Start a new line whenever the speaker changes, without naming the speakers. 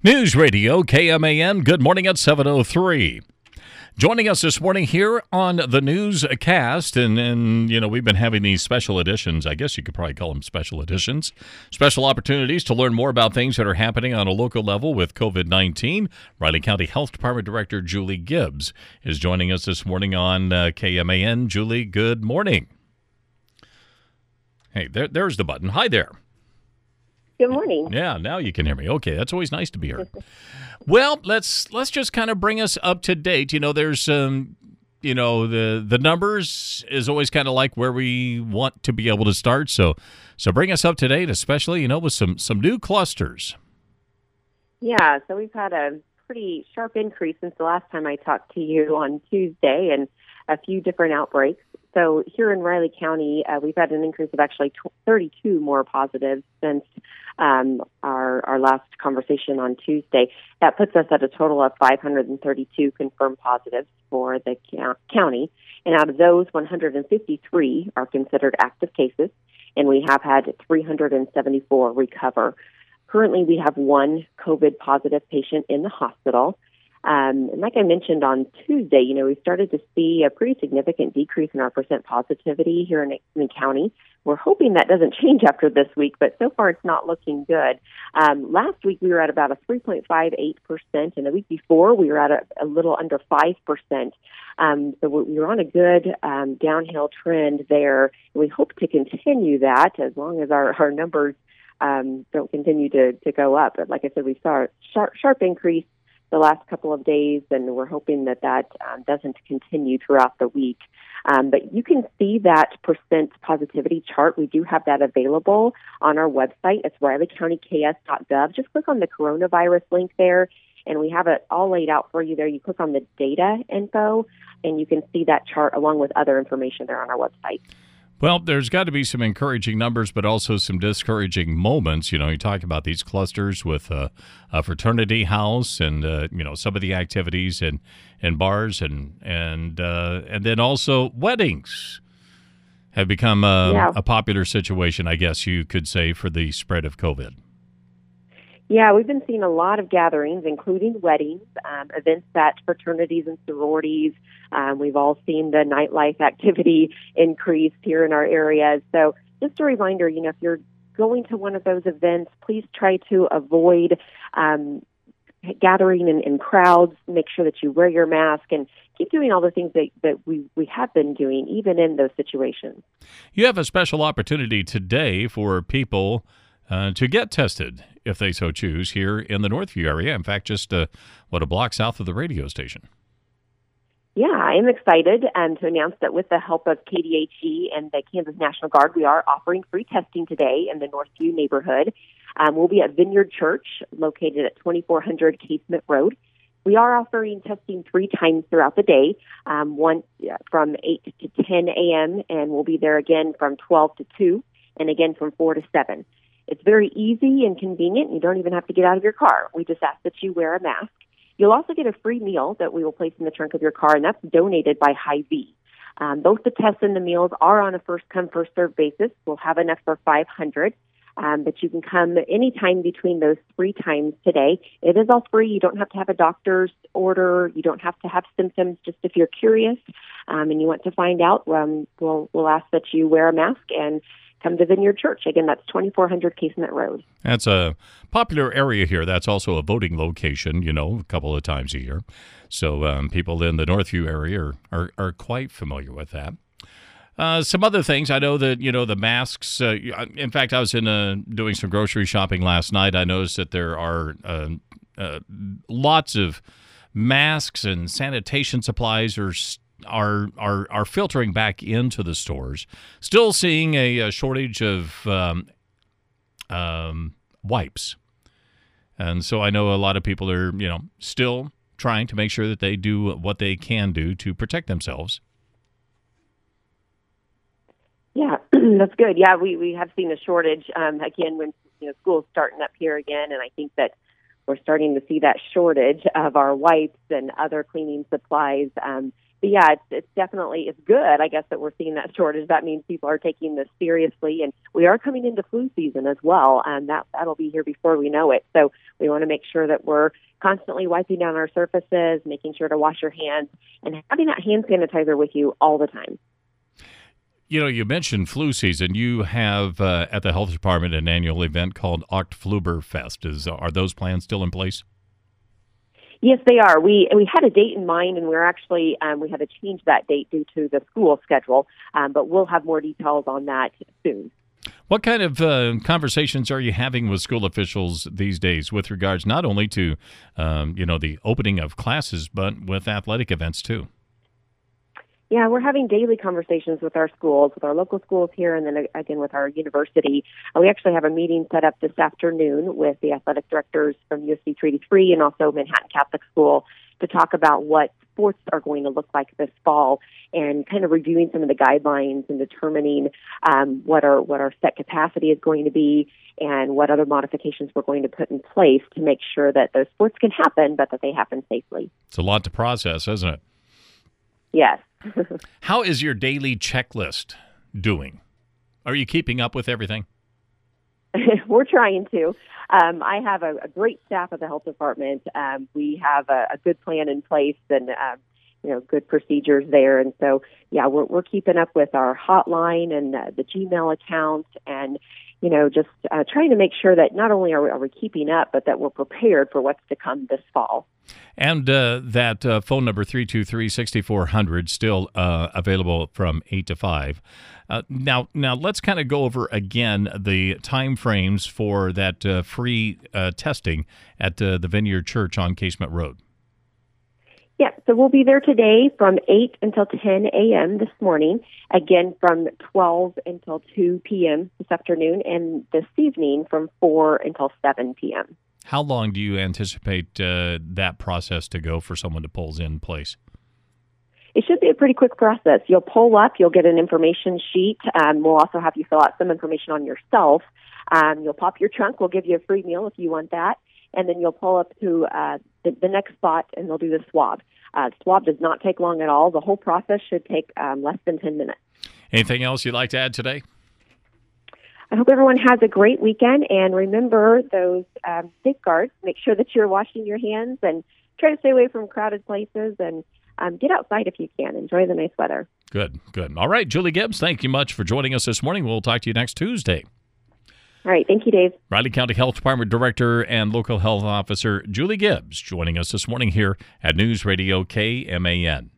News Radio KMAN, good morning at 7:03. Joining us this morning here on the newscast, and we've been having these special editions. I guess you could probably call them special editions. Special opportunities to learn more about things that are happening on a local level with COVID-19. Riley County Health Department Director Julie Gibbs is joining us this morning on KMAN. Julie, good morning. Hey, there's the button. Hi there.
Good morning.
Yeah, now you can hear me. Okay, that's always nice to be heard. Well, let's just kind of bring us up to date. There's the numbers is always kind of like where we want to be able to start. So bring us up to date, especially with some new clusters.
Yeah, so we've had a pretty sharp increase since the last time I talked to you on Tuesday, and a few different outbreaks. So here in Riley County, we've had an increase of actually 32 more positives since our last conversation on Tuesday. That puts us at a total of 532 confirmed positives for the county. And out of those, 153 are considered active cases, and we have had 374 recover. Currently, we have one COVID positive patient in the hospital. And like I mentioned on Tuesday, we started to see a pretty significant decrease in our percent positivity here in the county. We're hoping that doesn't change after this week, but so far it's not looking good. Last week we were at about a 3.58%, and the week before we were at a little under 5%. So we're on a good downhill trend there. We hope to continue that as long as our numbers don't continue to go up. But like I said, we saw a sharp increase the last couple of days, and we're hoping that doesn't continue throughout the week. But you can see that percent positivity chart. We do have that available on our website. It's RileyCountyKS.gov. Just click on the coronavirus link there, and we have it all laid out for you there. You click on the data info, and you can see that chart along with other information there on our website.
Well, there's got to be some encouraging numbers, but also some discouraging moments. You talk about these clusters with a fraternity house and some of the activities in bars and then also weddings have become a popular situation, I guess you could say, for the spread of COVID.
Yeah, we've been seeing a lot of gatherings, including weddings, events at fraternities and sororities. We've all seen the nightlife activity increase here in our areas. So just a reminder, if you're going to one of those events, please try to avoid gathering in crowds. Make sure that you wear your mask and keep doing all the things that we have been doing, even in those situations.
You have a special opportunity today for people to get tested, if they so choose, here in the Northview area. In fact, just a block south of the radio station.
Yeah, I am excited to announce that with the help of KDHE and the Kansas National Guard, we are offering free testing today in the Northview neighborhood. We'll be at Vineyard Church, located at 2400 Casement Road. We are offering testing 3 times throughout the day, one from 8 to 10 a.m., and we'll be there again from 12 to 2, and again from 4 to 7. It's very easy and convenient. You don't even have to get out of your car. We just ask that you wear a mask. You'll also get a free meal that we will place in the trunk of your car, and that's donated by Hy-Vee. Both the tests and the meals are on a first-come, first-served basis. We'll have enough for 500, but you can come anytime between those 3 times today. It is all free. You don't have to have a doctor's order. You don't have to have symptoms. Just if you're curious and you want to find out, we'll ask that you wear a mask and come to Vineyard Church. Again, that's 2400 Casement Road.
That's a popular area here. That's also a voting location, a couple of times a year. So people in the Northview area are quite familiar with that. Some other things, I know that, the masks, in fact, I was doing some grocery shopping last night. I noticed that there are lots of masks and sanitation supplies are filtering back into the stores. Still seeing a shortage of wipes. And so I know a lot of people are, still trying to make sure that they do what they can do to protect themselves.
Yeah, that's good. Yeah, we have seen a shortage, again, when school's starting up here again, and I think that we're starting to see that shortage of our wipes and other cleaning supplies yeah, it's definitely, it's good, I guess, that we're seeing that shortage. That means people are taking this seriously, and we are coming into flu season as well, and that'll be here before we know it. So we want to make sure that we're constantly wiping down our surfaces, making sure to wash your hands, and having that hand sanitizer with you all the time.
You mentioned flu season. You have at the health department an annual event called Oktoberfest. Are those plans still in place?
Yes, they are. We had a date in mind, and we're actually we had to change that date due to the school schedule. But we'll have more details on that soon.
What kind of conversations are you having with school officials these days with regards not only to the opening of classes, but with athletic events too?
Yeah, we're having daily conversations with our schools, with our local schools here, and then again with our university. We actually have a meeting set up this afternoon with the athletic directors from USC 383 and also Manhattan Catholic School to talk about what sports are going to look like this fall, and kind of reviewing some of the guidelines and determining what our set capacity is going to be and what other modifications we're going to put in place to make sure that those sports can happen, but that they happen safely.
It's a lot to process, isn't it?
Yes.
How is your daily checklist doing? Are you keeping up with everything?
We're trying to. I have a great staff at the health department. We have a good plan in place and good procedures there. And so, yeah, we're keeping up with our hotline and the Gmail account, and just trying to make sure that not only are we keeping up, but that we're prepared for what's to come this fall.
And that phone number, 323-6400, still available from 8 to 5. Now let's kind of go over again the time frames for that free testing at the Vineyard Church on Casement Road.
Yeah, so we'll be there today from 8 until 10 a.m. this morning, again from 12 until 2 p.m. this afternoon, and this evening from 4 until 7 p.m.
How long do you anticipate that process to go for someone to pull in place?
It should be a pretty quick process. You'll pull up, you'll get an information sheet. We'll also have you fill out some information on yourself. You'll pop your trunk. We'll give you a free meal if you want that. And then you'll pull up to the next spot, and they'll do the swab. Swab does not take long at all. The whole process should take less than 10 minutes.
Anything else you'd like to add today?
I hope everyone has a great weekend, and remember those safeguards. Make sure that you're washing your hands and try to stay away from crowded places, and get outside if you can. Enjoy the nice weather.
Good. All right, Julie Gibbs, thank you much for joining us this morning. We'll talk to you next Tuesday.
All right. Thank you, Dave.
Riley County Health Department Director and Local Health Officer Julie Gibbs joining us this morning here at News Radio KMAN.